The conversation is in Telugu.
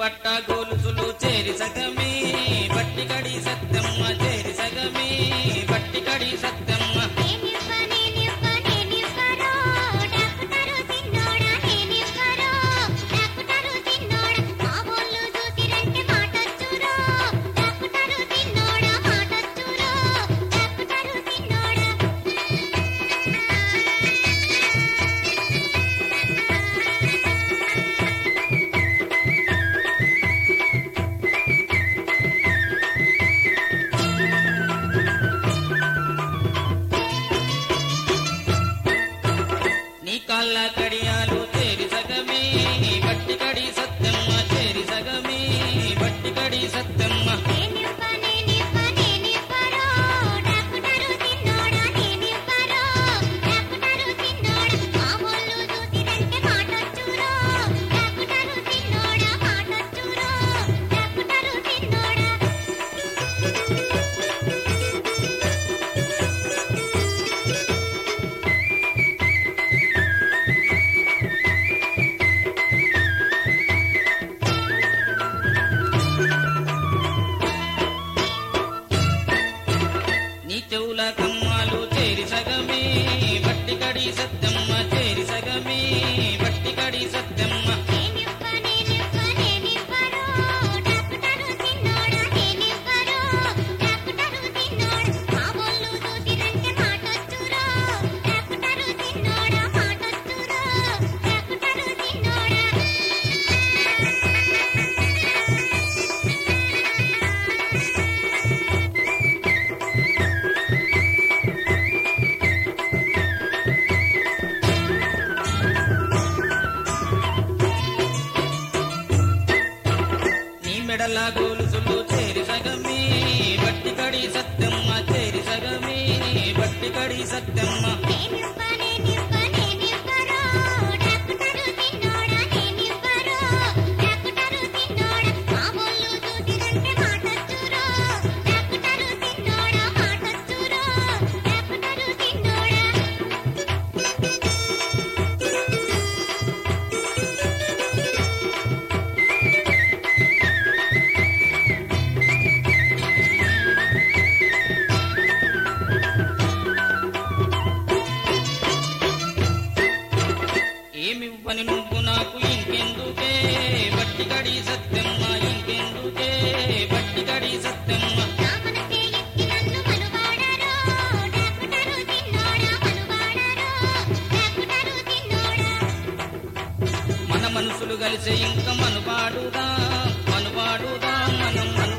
పట్ట గోలుసులు చేరి సగమే బట్టి కడి సత్తమ్మ చేరి సగమే బట్టి కడి సత్తమ్మ కాళ్ళ కడియాలు చేరి సగమే బట్టి కడి సత్తమ్మ చేరి సగమే బట్టి కడి సత్తమ్మ చెవుల కమ్మాలు చేరి సగమే బట్టి కడి సత్తమ్మ చేరి సగమే బట్టి కడి సత్తమ్మ మెడల గోలుసులు చేరి సగమే బట్టి కడి సత్తమ్మ చేరి సగమే బట్టి కడి సత్తమ్మ ఏమివ్వని నువ్వు నాకు ఇంకెందుకే బట్టి కడి సత్తమ్మ ఇంకెందుకే బట్టి కడి సత్తమ్మ మన మనసులు కలిసి ఇంకా మనుపాడుదా మనం